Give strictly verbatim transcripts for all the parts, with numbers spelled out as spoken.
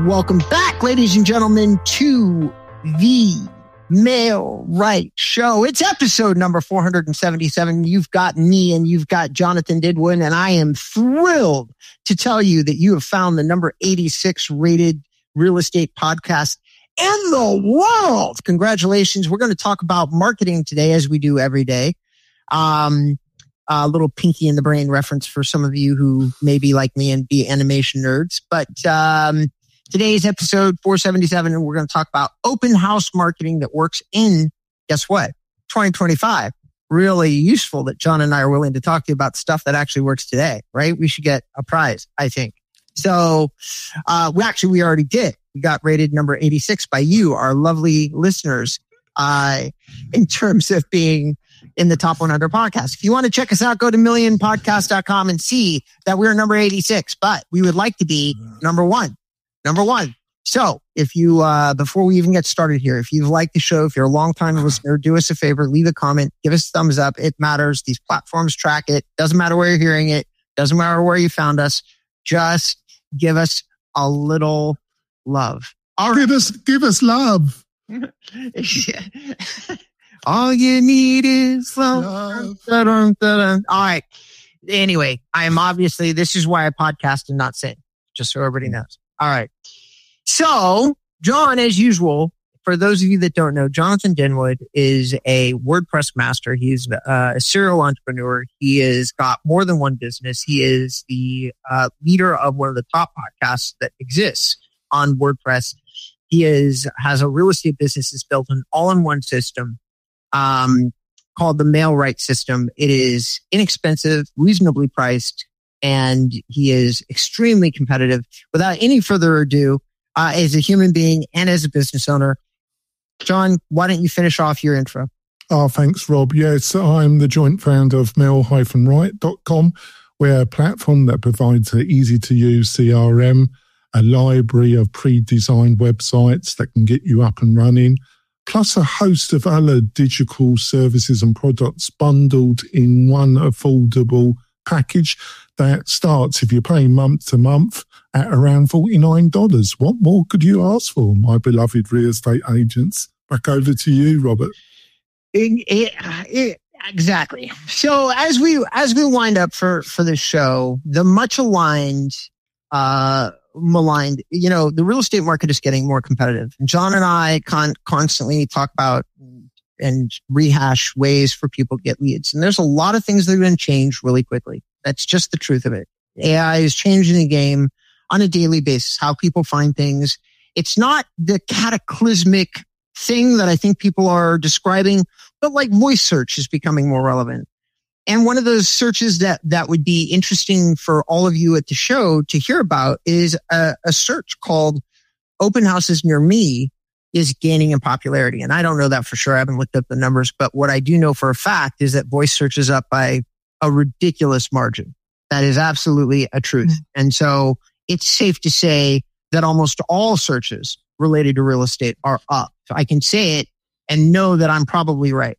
welcome back, ladies and gentlemen, to the Mail Right Show. It's episode number four hundred seventy-seven. You've got me and you've got Jonathan Didwin, and I am thrilled to tell you that you have found the number eighty-six rated real estate podcast in the world. Congratulations. We're going to talk about marketing today, as we do every day. Um, a little Pinky in the Brain reference for some of you who may be like me and be animation nerds. But um, today's episode four seventy-seven, and we're going to talk about open house marketing that works in, guess what, twenty twenty-five. Really useful that John and I are willing to talk to you about stuff that actually works today, right? We should get a prize, I think. So uh, we actually, we already did. We got rated number eighty-six by you, our lovely listeners, uh, in terms of being in the top one hundred podcasts. If you want to check us out, go to million podcast dot com and see that we're number eighty-six, but we would like to be number one. Number one. So if you, uh, before we even get started here, if you've liked the show, if you're a long-time listener, do us a favor, leave a comment, give us a thumbs up. It matters. These platforms track it. Doesn't matter where you're hearing it. Doesn't matter where you found us. Just give us a little love. All right. Give us, give us love. All you need is love. love. All right. Anyway, I am obviously, this is why I podcast and not sing, just so everybody knows. All right. So, John, as usual, for those of you that don't know, Jonathan Dinwood is a WordPress master. He's uh, a serial entrepreneur. He has got more than one business. He is the uh, leader of one of the top podcasts that exists on WordPress. He is has a real estate business that's built an all-in-one system um, called the Mail Right system. It is inexpensive, reasonably priced, and he is extremely competitive. Without any further ado, uh, as a human being and as a business owner, John, why don't you finish off your intro? Oh, thanks, Rob. Yes, I'm the joint founder of mail dash right dot com. We're a platform that provides an easy-to-use C R M, a library of pre-designed websites that can get you up and running, plus a host of other digital services and products bundled in one affordable package that starts, if you're paying month to month, at around forty-nine dollars. What more could you ask for, my beloved real estate agents? Back over to you, Robert. It, it, it, exactly. So as we as we wind up for, for the show, the much aligned, uh, maligned, you know, the real estate market is getting more competitive. John and I con- constantly talk about and rehash ways for people to get leads. And there's a lot of things that are going to change really quickly. That's just the truth of it. A I is changing the game on a daily basis, how people find things. It's not the cataclysmic thing that I think people are describing, but like voice search is becoming more relevant. And one of those searches that, that would be interesting for all of you at the show to hear about is a, a search called Open Houses Near Me is gaining in popularity. And I don't know that for sure. I haven't looked up the numbers, but what I do know for a fact is that voice search is up by a ridiculous margin. That is absolutely a truth. Mm-hmm. And so it's safe to say that almost all searches related to real estate are up. So I can say it and know that I'm probably right.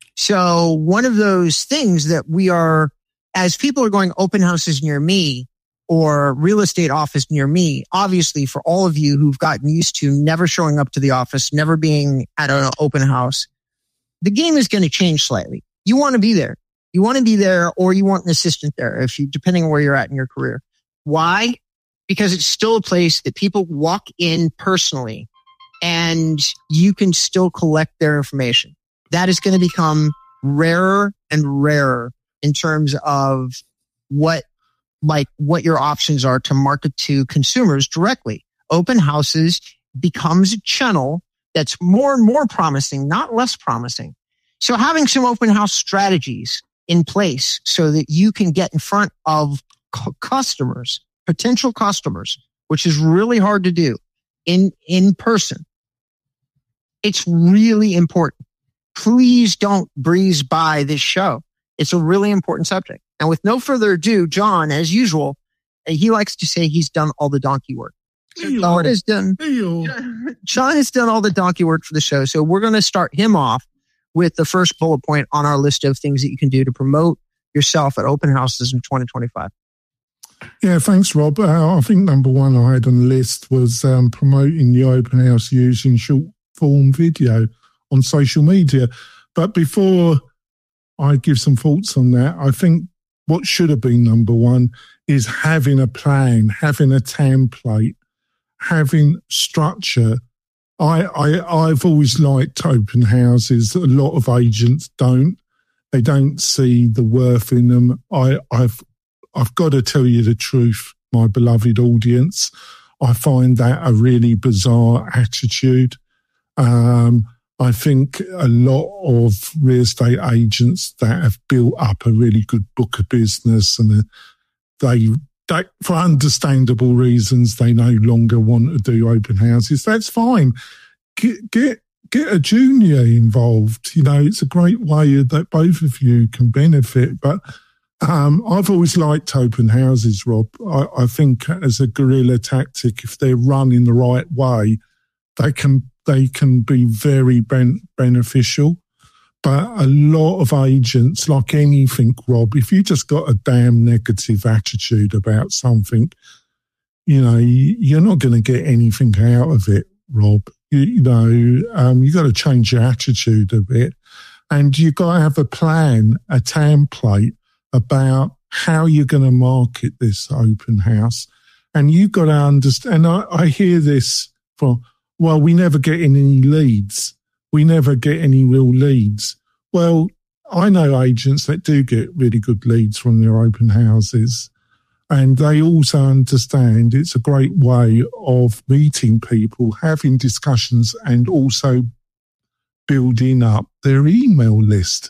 So one of those things that we are, as people are going open houses near me or real estate office near me, obviously for all of you who've gotten used to never showing up to the office, never being at an open house, the game is going to change slightly. You want to be there. You want to be there or you want an assistant there, if you, depending on where you're at in your career. Why? Because it's still a place that people walk in personally and you can still collect their information. That is going to become rarer and rarer in terms of what, like what your options are to market to consumers directly. Open houses becomes a channel that's more and more promising, not less promising. So having some open house strategies in place so that you can get in front of c- customers, potential customers, which is really hard to do in, in person. It's really important. Please don't breeze by this show. It's a really important subject. And with no further ado, John, as usual, he likes to say he's done all the donkey work. So John has done, John has done all the donkey work for the show. So we're going to start him off with the first bullet point on our list of things that you can do to promote yourself at open houses in twenty twenty-five. Yeah, thanks, Rob. Uh, I think number one I had on the list was um, promoting the open house using short form video on social media. But before I give some thoughts on that, I think what should have been number one is having a plan, having a template, having structure. I, I, I've always liked open houses. A lot of agents don't. They don't see the worth in them. I, I've I've got to tell you the truth, my beloved audience. I find that a really bizarre attitude. Um, I think a lot of real estate agents that have built up a really good book of business and they, they, for understandable reasons, they no longer want to do open houses. That's fine. Get, get, get a junior involved. You know, it's a great way that both of you can benefit, but Um, I've always liked open houses, Rob. I, I think as a guerrilla tactic, if they're run in the right way, they can they can be very ben- beneficial. But a lot of agents, like anything, Rob, if you just got a damn negative attitude about something, you know, you're not going to get anything out of it, Rob. You, you know, um, you got to change your attitude a bit, and you got to have a plan, a template about how you're going to market this open house. And you've got to understand, I, I hear this from, well, we never get any leads. We never get any real leads. Well, I know agents that do get really good leads from their open houses. And they also understand it's a great way of meeting people, having discussions, and also building up their email list.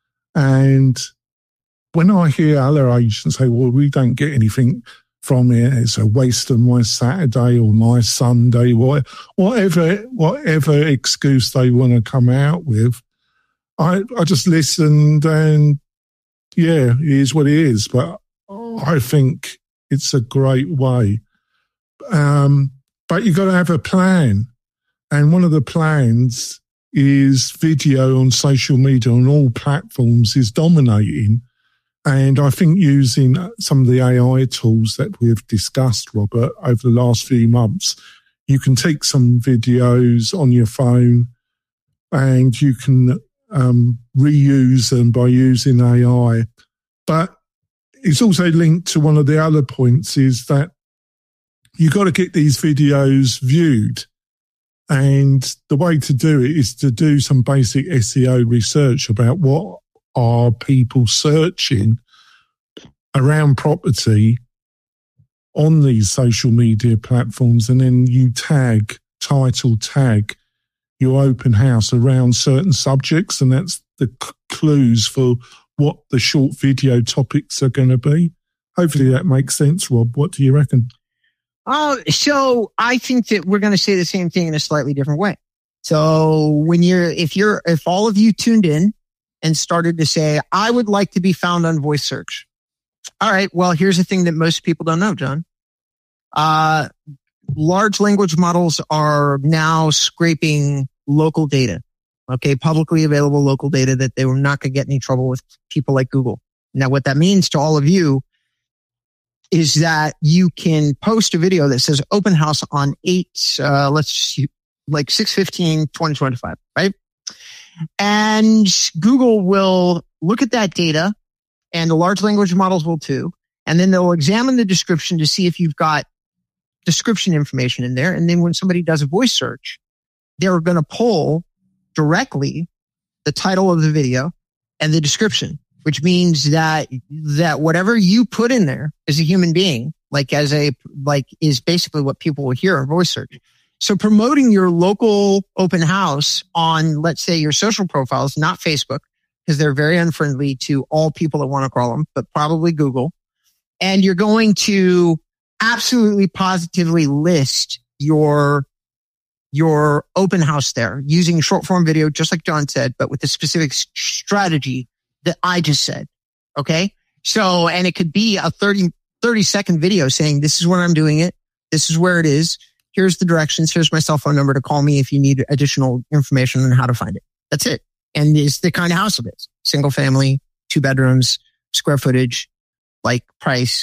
And when I hear other agents say, well, we don't get anything from it, it's a waste of my Saturday or my Sunday, whatever whatever excuse they want to come out with, I, I just listened and, yeah, it is what it is. But I think it's a great way. Um, but you've got to have a plan. And one of the plans is video on social media on all platforms is dominating. And I think using some of the A I tools that we've discussed, Robert, over the last few months, you can take some videos on your phone and you can um, reuse them by using A I. But it's also linked to one of the other points is that you've got to get these videos viewed. And the way to do it is to do some basic S E O research about what are people searching around property on these social media platforms, and then you tag, title tag your open house around certain subjects, and that's the c- clues for what the short video topics are going to be. Hopefully that makes sense, Rob. What do you reckon? Oh, so I think that we're going to say the same thing in a slightly different way. So when you're, if you're, if all of you tuned in and started to say, I would like to be found on voice search. All right. Well, here's the thing that most people don't know, John. Uh, large language models are now scraping local data. Okay. Publicly available local data that they were not going to get in any trouble with people like Google. Now, what that means to all of you is that you can post a video that says open house on eight, uh, let's like six fifteen twenty twenty-five, right? And Google will look at that data, and the large language models will too. And then they'll examine the description to see if you've got description information in there. And then when somebody does a voice search, they're going to pull directly the title of the video and the description, which means that, that whatever you put in there as a human being, like as a, like is basically what people will hear in voice search. So promoting your local open house on, let's say, your social profiles, not Facebook, because they're very unfriendly to all people that want to crawl them, but probably Google. And you're going to absolutely positively list your, your open house there using short form video, just like John said, but with the specific strategy that I just said. Okay. So, and it could be a thirty, thirty second video saying, this is where I'm doing it. This is where it is. Here's the directions. Here's my cell phone number to call me if you need additional information on how to find it. That's it. And it's the kind of house it is. Single family, two bedrooms, square footage, like price.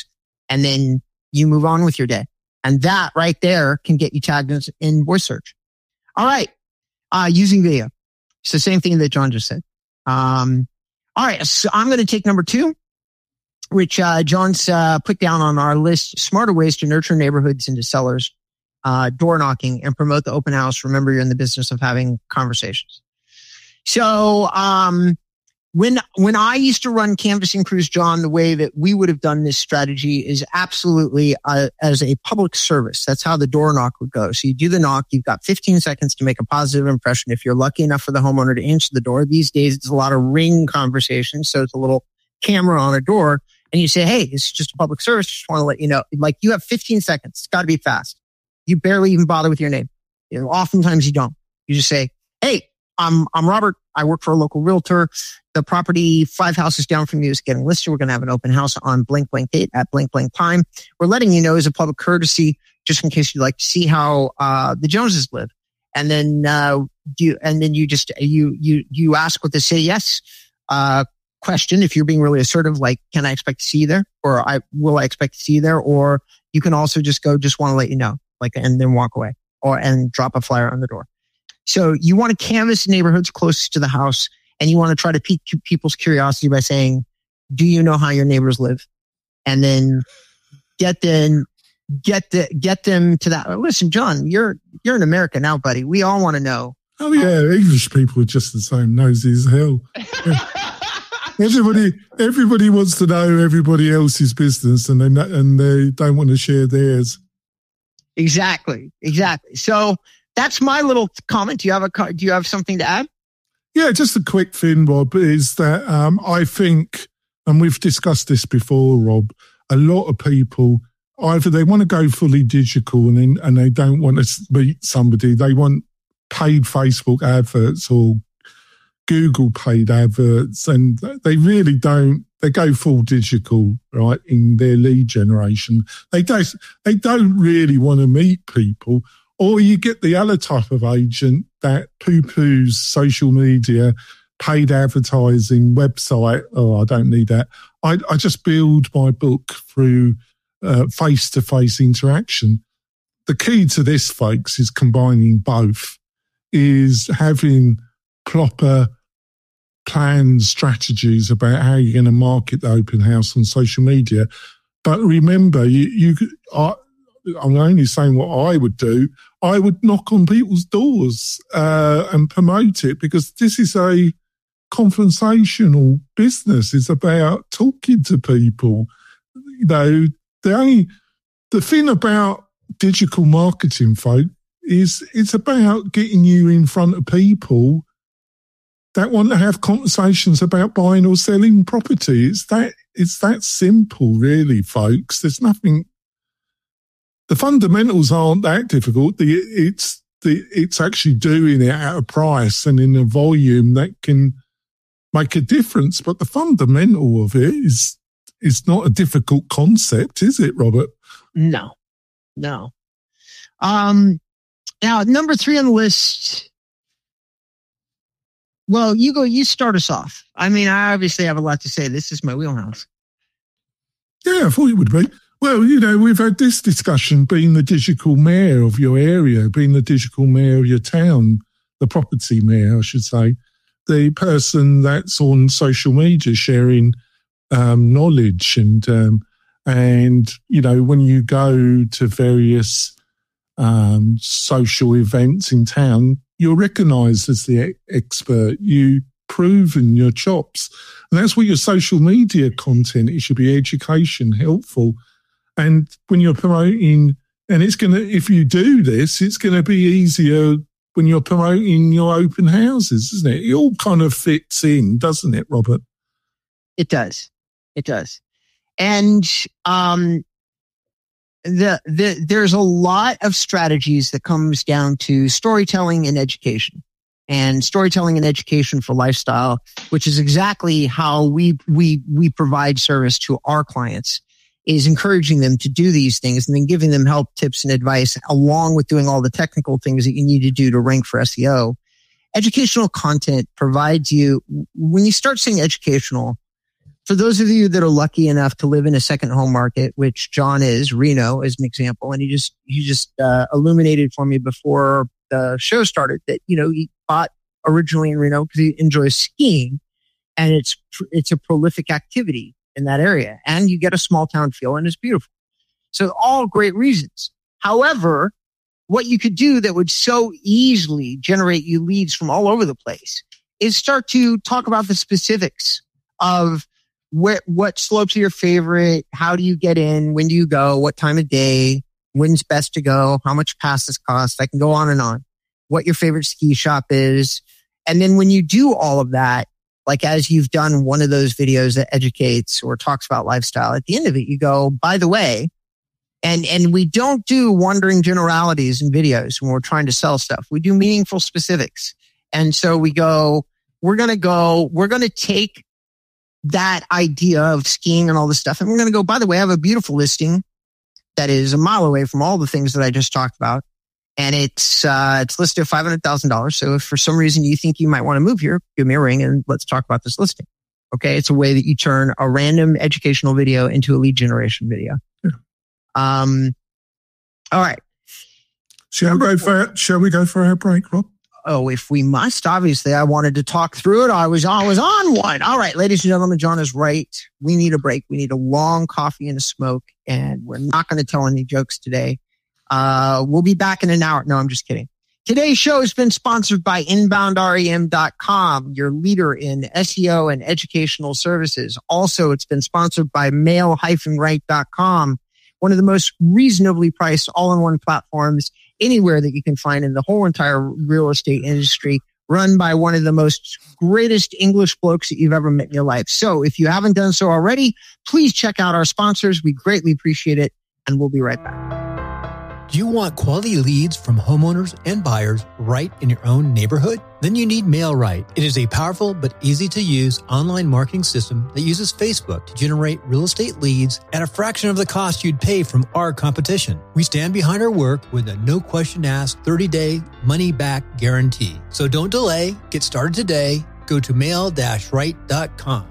and then you move on with your day. And that right there can get you tagged in, in voice search. All right. Uh, using video. It's the same thing that John just said. Um, all right. So I'm going to take number two, which, uh, John's, uh, put down on our list, smarter ways to nurture neighborhoods into sellers, uh, door knocking and promote the open house. Remember, you're in the business of having conversations. So, um, When, when I used to run canvassing crews, John, the way that we would have done this strategy is absolutely uh, as a public service. That's how the door knock would go. So you do the knock. You've got fifteen seconds to make a positive impression. If you're lucky enough for the homeowner to answer the door, these days it's a lot of ring conversations. So it's a little camera on a door and you say, hey, this is just a public service. Just want to let you know, like you have fifteen seconds. It's got to be fast. You barely even bother with your name. You know, oftentimes you don't. You just say, hey, I'm, I'm Robert. I work for a local realtor. The property five houses down from you is getting listed. We're going to have an open house on blank, blank date at blank, blank time. We're letting you know as a public courtesy, just in case you'd like to see how, uh, the Joneses live. And then, uh, you, and then you just, you, you, you ask with the say yes, uh, question. If you're being really assertive, like, can I expect to see you there? Or I, will I expect to see you there? Or you can also just go, just want to let you know, like, and then walk away or, and drop a flyer on the door. So you want to canvass neighborhoods closest to the house, and you want to try to pique people's curiosity by saying, do you know how your neighbors live? And then get them, get the, get them to that. Listen, John, you're, you're in America now, buddy. We all want to know. Oh yeah. English people are just the same nosy as hell. everybody, everybody wants to know everybody else's business and they, and they don't want to share theirs. Exactly. Exactly. So, that's my little comment. Do you have a, do you have something to add? Yeah, just a quick thing, Rob, is that um, I think, and we've discussed this before, Rob, a lot of people, either they want to go fully digital and then, and they don't want to meet somebody. They want paid Facebook adverts or Google paid adverts, and they really don't, they go full digital, right, in their lead generation. They don't, they don't really want to meet people. Or you get the other type of agent that poo-poos social media, paid advertising, website. Oh, I don't need that. I, I just build my book through uh, face-to-face interaction. The key to this, folks, is combining both, is having proper planned strategies about how you're going to market the open house on social media. But remember, you, you are, I'm only saying what I would do. I would knock on people's doors uh, and promote it, because this is a conversational business. It's about talking to people. You know, the only the thing about digital marketing, folk, is it's about getting you in front of people that want to have conversations about buying or selling property. It's that it's that simple, really, folks. There's nothing. The fundamentals aren't that difficult. The, it's the, it's actually doing it at a price and in a volume that can make a difference. But the fundamental of it is is not a difficult concept, is it, Robert? No, no. Um, now, number three on the list. Well, you go. You start us off. I mean, I obviously have a lot to say. This is my wheelhouse. Yeah, I thought it would be. Well, you know, we've had this discussion, being the digital mayor of your area, being the digital mayor of your town, the property mayor, I should say, the person that's on social media sharing um, knowledge and, um, and, you know, when you go to various um, social events in town, you're recognised as the expert. You proven your chops. And that's what your social media content, it should be education, helpful. And when you're promoting, and it's going to, if you do this, it's going to be easier when you're promoting your open houses, isn't it? It all kind of fits in, doesn't it, Robert? It does. It does. And um, the the there's a lot of strategies that comes down to storytelling and education. And storytelling and education for lifestyle, which is exactly how we we we provide service to our clients, is encouraging them to do these things and then giving them help, tips, and advice, along with doing all the technical things that you need to do to rank for S E O. Educational content provides you, when you start saying educational, for those of you that are lucky enough to live in a second home market, which John is, Reno as an example, and he just he just uh, illuminated for me before the show started that, you know, he bought originally in Reno because he enjoys skiing, and it's it's a prolific activity in that area, and you get a small town feel, and it's beautiful. So all great reasons. However, what you could do that would so easily generate you leads from all over the place is start to talk about the specifics of where, what slopes are your favorite, how do you get in, when do you go, what time of day, when's best to go, how much passes cost. I can go on and on. What your favorite ski shop is. And then when you do all of that, like as you've done one of those videos that educates or talks about lifestyle, at the end of it, you go, by the way, and, and we don't do wandering generalities in videos when we're trying to sell stuff. We do meaningful specifics. And so we go, we're going to go, we're going to take that idea of skiing and all this stuff, and we're going to go, by the way, I have a beautiful listing that is a mile away from all the things that I just talked about. And it's, uh, it's listed at five hundred thousand dollars. So if for some reason you think you might want to move here, give me a ring and let's talk about this listing. Okay. It's a way that you turn a random educational video into a lead generation video. Yeah. Um, all right. Shall we go for, shall we go for our break, Rob? Oh, if we must, obviously, I wanted to talk through it. I was, I was on one. All right, ladies and gentlemen, John is right. We need a break. We need a long coffee and a smoke, and we're not going to tell any jokes today. Uh, we'll be back in an hour. No, I'm just kidding. Today's show has been sponsored by inbound rem dot com, your leader in S E O and educational services. Also, it's been sponsored by mail dash right dot com, one of the most reasonably priced all-in-one platforms anywhere that you can find in the whole entire real estate industry, run by one of the most greatest English blokes that you've ever met in your life. So if you haven't done so already, please check out our sponsors. We greatly appreciate it, and we'll be right back. Do you want quality leads from homeowners and buyers right in your own neighborhood? Then you need MailRight. It is a powerful but easy to use online marketing system that uses Facebook to generate real estate leads at a fraction of the cost you'd pay from our competition. We stand behind our work with a no question asked thirty day money back guarantee. So don't delay. Get started today. Go to mail dash right dot com.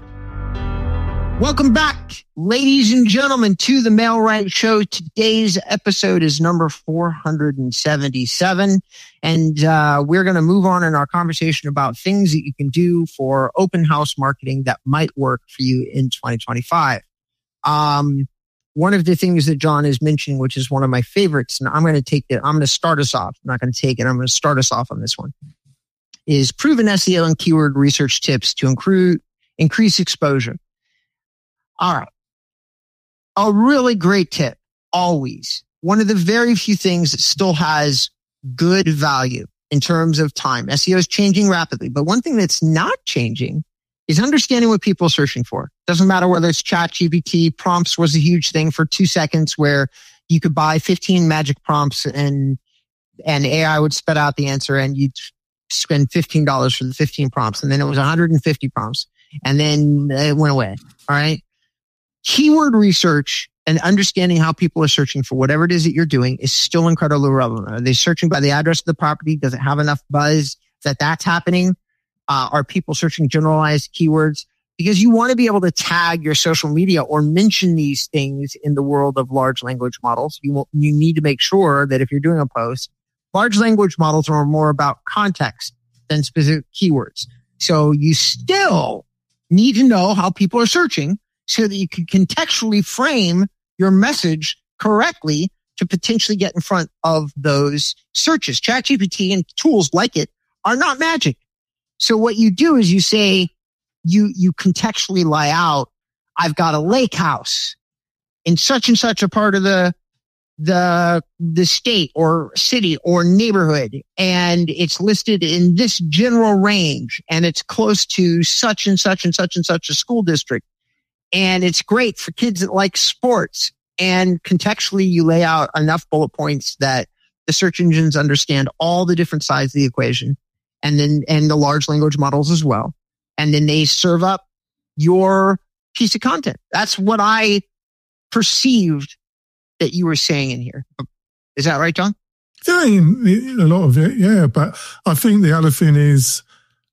Welcome back, ladies and gentlemen, to the MailRight Show. Today's episode is number four hundred seventy-seven, and uh, we're going to move on in our conversation about things that you can do for open house marketing that might work for you in twenty twenty-five. Um, one of the things that John is mentioning, which is one of my favorites, and I'm going to take it, I'm going to start us off. I'm not going to take it. I'm going to start us off on this one, is proven S E O and keyword research tips to incre- increase exposure. All right. A really great tip, always. One of the very few things that still has good value in terms of time. S E O is changing rapidly, but one thing that's not changing is understanding what people are searching for. Doesn't matter whether it's ChatGPT, prompts was a huge thing for two seconds where you could buy fifteen magic prompts and, and A I would spit out the answer and you'd spend fifteen dollars for the fifteen prompts. And then it was one hundred fifty prompts and then it went away. All right. Keyword research and understanding how people are searching for whatever it is that you're doing is still incredibly relevant. Are they searching by the address of the property? Does it have enough buzz that that's happening? Uh, are people searching generalized keywords? Because you want to be able to tag your social media or mention these things in the world of large language models. You will, you need to make sure that if you're doing a post, large language models are more about context than specific keywords. So you still need to know how people are searching so that you can contextually frame your message correctly to potentially get in front of those searches. ChatGPT and tools like it are not magic. So what you do is you say, you, you contextually lay out, I've got a lake house in such and such a part of the, the, the state or city or neighborhood. And it's listed in this general range and it's close to such and such and such and such a school district. And it's great for kids that like sports. And contextually, you lay out enough bullet points that the search engines understand all the different sides of the equation. And then, and the large language models as well. And then they serve up your piece of content. That's what I perceived that you were saying in here. Is that right, John? Yeah, a lot of it. Yeah. But I think the other thing is,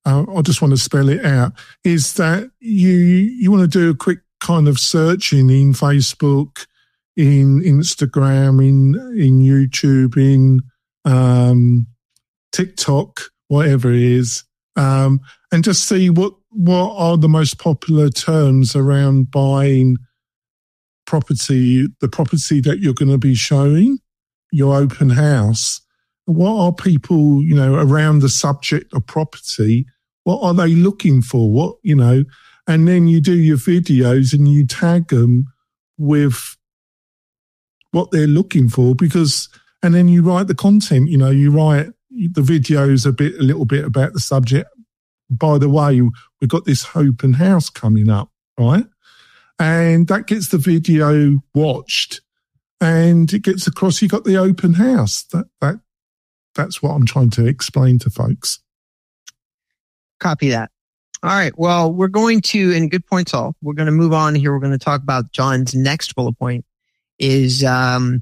uh, I just want to spell it out, is that you you want to do a quick kind of searching in Facebook, in Instagram, in in YouTube, in um, TikTok, whatever it is, um, and just see what what are the most popular terms around buying property, the property that you're going to be showing, your open house. What are people, you know, around the subject of property? What are they looking for? What, you know, and then you do your videos and you tag them with what they're looking for, because, and then you write the content, you know, you write the videos a bit, a little bit about the subject. By the way, we've got this open house coming up, right? And that gets the video watched and it gets across, you got the open house. That, that, that's what I'm trying to explain to folks. Copy that. All right. Well, we're going to, and good points all, we're going to move on here. We're going to talk about John's next bullet point is, um,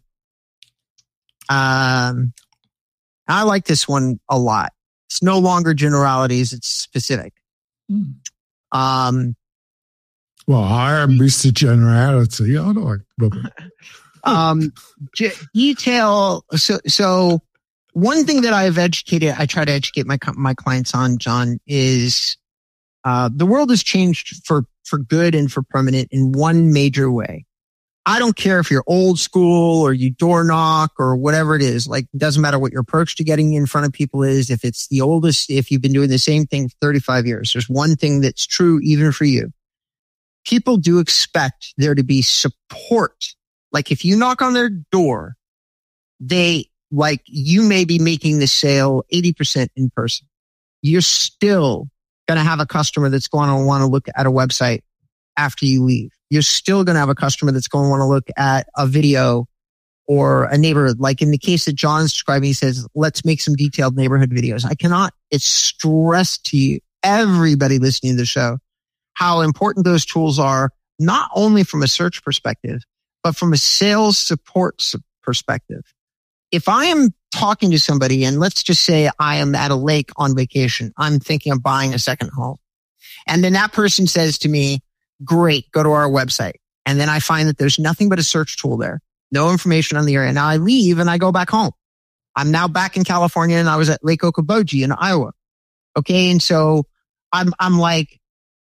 um, I like this one a lot. It's no longer generalities. It's specific. Mm. Um, well, I am Mister Generality. I like Robert. um, g- detail. So, so one thing that I've educated, I try to educate my, my clients on, John, is, uh, the world has changed for, for good and for permanent in one major way. I don't care if you're old school or you door knock or whatever it is. Like, it doesn't matter what your approach to getting in front of people is. If it's the oldest, if you've been doing the same thing for thirty-five years, there's one thing that's true even for you. People do expect there to be support. Like, if you knock on their door, they, like, you may be making the sale eighty percent in person. You're still going to have a customer that's going to want to look at a website after you leave. You're still going to have a customer that's going to want to look at a video or a neighborhood. Like in the case that John's describing, he says, let's make some detailed neighborhood videos. I cannot, it's stressed to you, everybody listening to the show, how important those tools are, not only from a search perspective, but from a sales support perspective. If I am talking to somebody, and let's just say I am at a lake on vacation, I'm thinking of buying a second home. And then that person says to me, great, go to our website. And then I find that there's nothing but a search tool there. No information on the area. Now I leave and I go back home. I'm now back in California and I was at Lake Okoboji in Iowa. Okay. And so I'm, I'm like,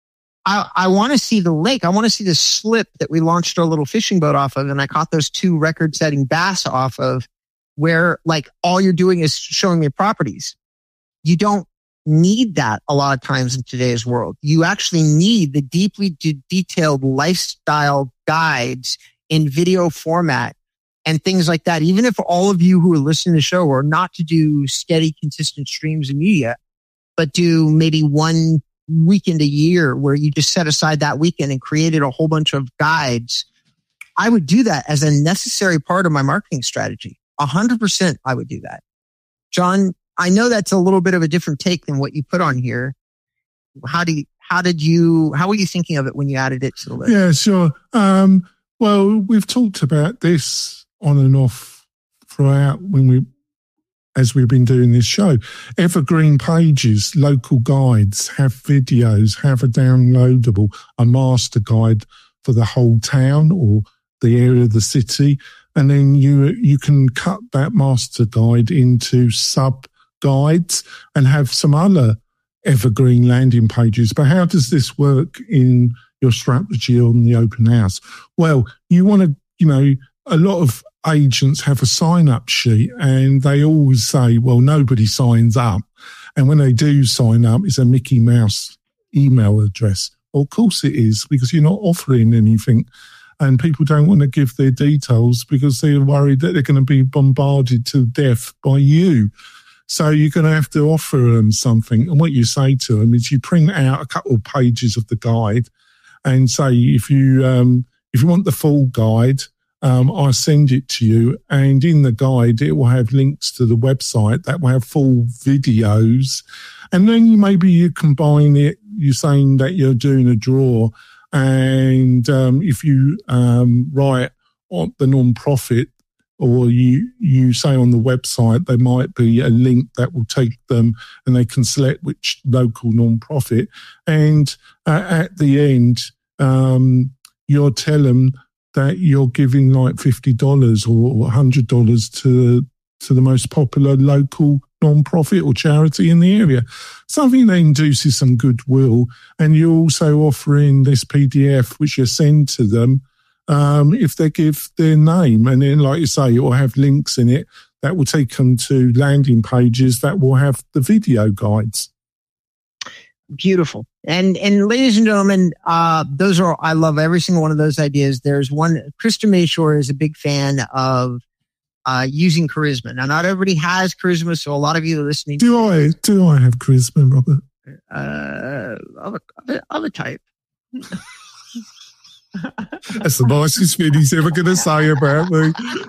I, I want to see the lake. I want to see the slip that we launched our little fishing boat off of. And I caught those two record setting bass off of, where like all you're doing is showing me properties. You don't need that a lot of times in today's world. You actually need the deeply de- detailed lifestyle guides in video format and things like that. Even if all of you who are listening to the show are not to do steady, consistent streams of media, but do maybe one weekend a year where you just set aside that weekend and created a whole bunch of guides, I would do that as a necessary part of my marketing strategy. A hundred percent I would do that. John, I know that's a little bit of a different take than what you put on here. How do you, how did you, how were you thinking of it when you added it to the list? Yeah, sure. Um, well, we've talked about this on and off throughout when we, as we've been doing this show. Evergreen pages, local guides, have videos, have a downloadable, a master guide for the whole town or the area of the city. And then you, you can cut that master guide into sub guides and have some other evergreen landing pages. But how does this work in your strategy on the open house? Well, you want to, you know, a lot of agents have a sign up sheet and they always say, well, nobody signs up. And when they do sign up, it's a Mickey Mouse email address. Well, of course it is, because you're not offering anything. And people don't want to give their details because they're worried that they're going to be bombarded to death by you. So you're going to have to offer them something. And what you say to them is you print out a couple of pages of the guide and say, if you um, if you want the full guide, um, I'll send it to you. And in the guide, it will have links to the website that will have full videos. And then you maybe you combine it. You're saying that you're doing a draw. And um, if you um, write on the non-profit, or you, you say on the website, there might be a link that will take them and they can select which local non-profit. And uh, at the end, um, you'll tell them that you're giving like fifty dollars or one hundred dollars to, to the most popular local non-profit or charity in the area. Something that induces some goodwill. And you're also offering this P D F, which you send to them, um, if they give their name. And then, like you say, it will have links in it that will take them to landing pages that will have the video guides. Beautiful. And, and ladies and gentlemen, uh, those are, I love every single one of those ideas. There's one, Krista Mayshore is a big fan of, uh, using charisma. Now, not everybody has charisma. So a lot of you are listening. Do I, do I have charisma, Robert? Uh, of a, of a type. That's the nicest thing he's ever going to say about me.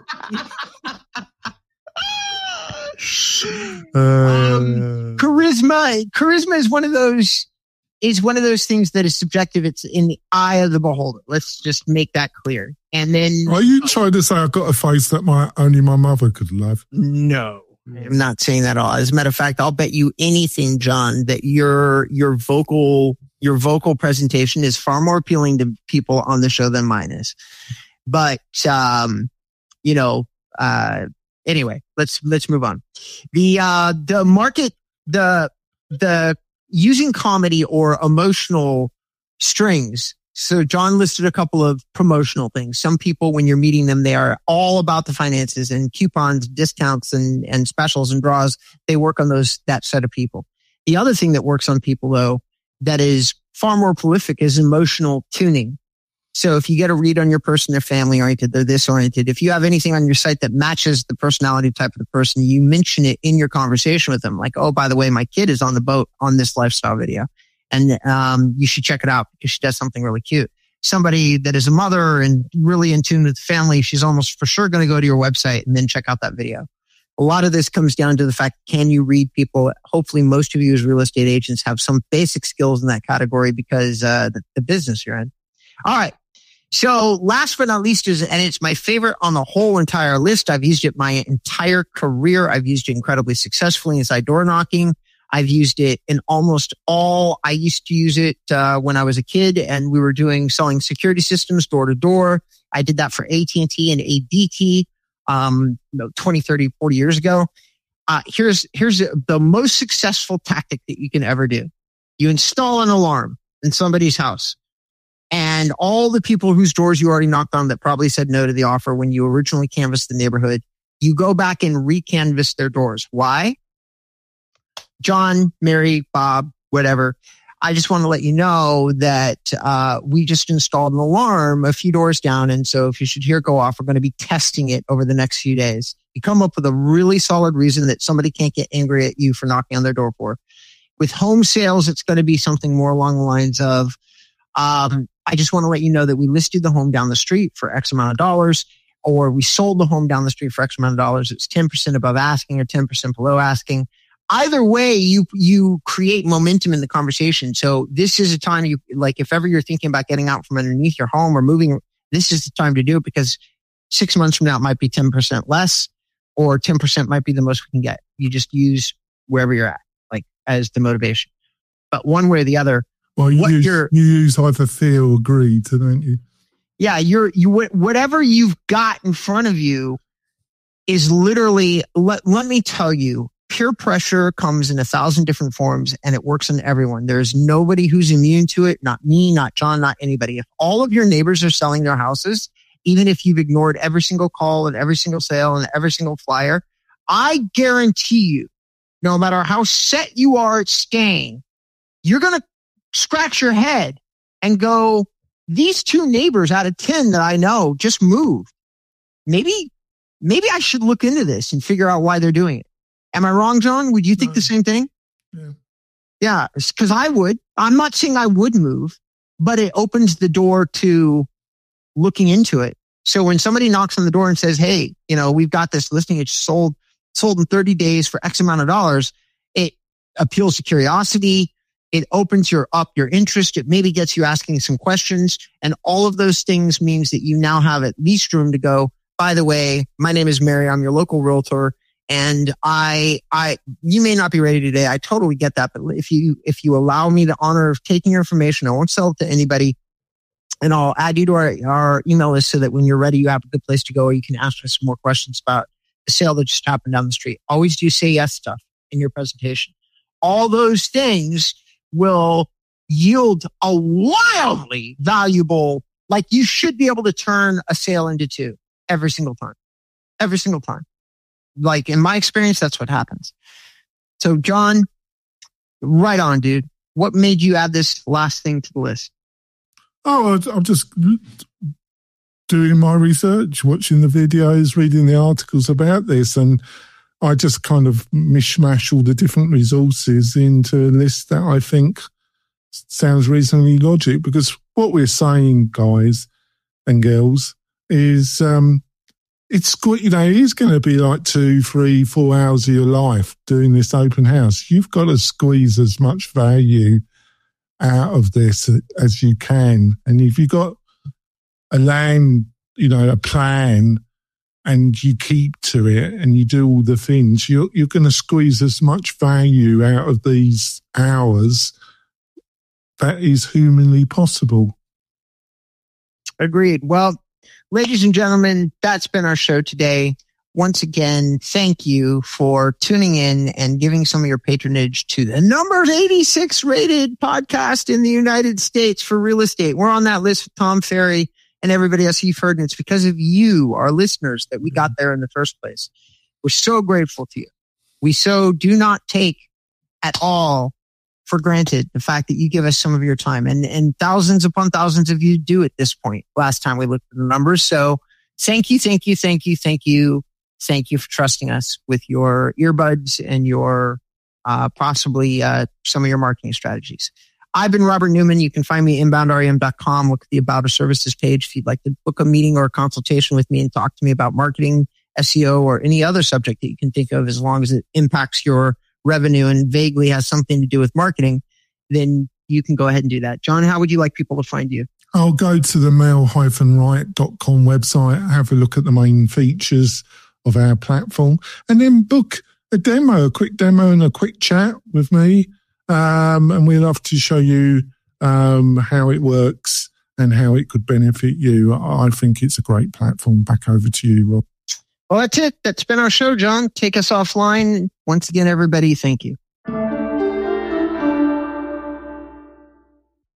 Uh, um, charisma, charisma is one of those, is one of those things that is subjective. It's in the eye of the beholder. Let's just make that clear. And then, are you trying to say I've got a face that my only my mother could love? No, I'm not saying that at all. As a matter of fact, I'll bet you anything, John, that your your vocal your vocal presentation is far more appealing to people on the show than mine is. But um, you know, uh, anyway, let's let's move on. The uh, the market, the the using comedy or emotional strings. So John listed a couple of promotional things. Some people, when you're meeting them, they are all about the finances and coupons, discounts, and, and specials and draws. They work on those, that set of people. The other thing that works on people, though, that is far more prolific is emotional tuning. So if you get a read on your person, they're family oriented, they're this oriented. If you have anything on your site that matches the personality type of the person, you mention it in your conversation with them. Like, oh, by the way, my kid is on the boat on this lifestyle video. And um, you should check it out because she does something really cute. Somebody that is a mother and really in tune with the family, she's almost for sure going to go to your website and then check out that video. A lot of this comes down to the fact, can you read people? Hopefully, most of you as real estate agents have some basic skills in that category because uh, the, the business you're in. All right. So last but not least is, and it's my favorite on the whole entire list. I've used it my entire career. I've used it incredibly successfully inside door knocking. I've used it in almost all. I used to use it uh, when I was a kid and we were doing selling security systems door to door. I did that for A T and T and A D T um, twenty, thirty, forty years ago. Uh, here's, here's the most successful tactic that you can ever do. You install an alarm in somebody's house and all the people whose doors you already knocked on that probably said no to the offer when you originally canvassed the neighborhood, you go back and recanvass their doors. Why? John, Mary, Bob, whatever. I just want to let you know that uh, we just installed an alarm a few doors down. And so if you should hear go off, we're going to be testing it over the next few days. You come up with a really solid reason that somebody can't get angry at you for knocking on their door for. With home sales, it's going to be something more along the lines of, um, I just want to let you know that we listed the home down the street for X amount of dollars, or we sold the home down the street for X amount of dollars. It's ten percent above asking or ten percent below asking. Either way, you, you create momentum in the conversation. So this is a time you, like, if ever you're thinking about getting out from underneath your home or moving, this is the time to do it because six months from now, it might be ten percent less or ten percent might be the most we can get. You just use wherever you're at, like, as the motivation. But one way or the other, well, you, use, you use either fear or greed, don't you? Yeah, you're, you, whatever you've got in front of you is literally, let, let me tell you, peer pressure comes in a thousand different forms and it works on everyone. There's nobody who's immune to it. Not me, not John, not anybody. If all of your neighbors are selling their houses, even if you've ignored every single call and every single sale and every single flyer, I guarantee you, no matter how set you are at staying, you're going to scratch your head and go, these two neighbors out of ten that I know just moved. Maybe, maybe I should look into this and figure out why they're doing it. Am I wrong, John? Would you think no. the same thing? Yeah. Yeah, because I would. I'm not saying I would move, but it opens the door to looking into it. So when somebody knocks on the door and says, hey, you know, we've got this listing, it's sold, sold in thirty days for X amount of dollars, it appeals to curiosity. It opens your up your interest. It maybe gets you asking some questions. And all of those things means that you now have at least room to go, by the way, my name is Mary. I'm your local realtor. And I, I, you may not be ready today. I totally get that. But if you, if you allow me the honor of taking your information, I won't sell it to anybody. And I'll add you to our, our email list so that when you're ready, you have a good place to go, or you can ask us some more questions about the sale that just happened down the street. Always do say yes stuff in your presentation. All those things will yield a wildly valuable, like you should be able to turn a sale into two every single time, every single time. Like in my experience, that's what happens. So John, right on, dude. What made you add this last thing to the list? Oh, I'm just doing my research, watching the videos, reading the articles about this, and I just kind of mishmash all the different resources into a list that I think sounds reasonably logic. Because what we're saying, guys and girls, is um, it's you know it is going to be like two, three, four hours of your life doing this open house. You've got to squeeze as much value out of this as you can, and if you've got a land, you know, a plan, and you keep to it, and you do all the things, you're you're going to squeeze as much value out of these hours that is humanly possible. Agreed. Well, ladies and gentlemen, that's been our show today. Once again, thank you for tuning in and giving some of your patronage to the number eighty-six rated podcast in the United States for real estate. We're on that list with Tom Ferry and everybody else you've heard, and it's because of you, our listeners, that we got there in the first place. We're so grateful to you. We so do not take at all for granted the fact that you give us some of your time, and, and thousands upon thousands of you do at this point. Last time we looked at the numbers. So thank you, thank you, thank you, thank you. Thank you for trusting us with your earbuds and your uh, possibly uh, some of your marketing strategies. I've been Robert Newman. You can find me at inbound R E M dot com. Look at the About Our Services page if you'd like to book a meeting or a consultation with me and talk to me about marketing, S E O, or any other subject that you can think of, as long as it impacts your revenue and vaguely has something to do with marketing, then you can go ahead and do that. John, how would you like people to find you? I'll go to the mail dash right dot com website, have a look at the main features of our platform, and then book a demo, a quick demo and a quick chat with me. Um, and we'd love to show you um, how it works and how it could benefit you. I think it's a great platform. Back over to you, Rob. Well, that's it. That's been our show, John. Take us offline. Once again, everybody, thank you.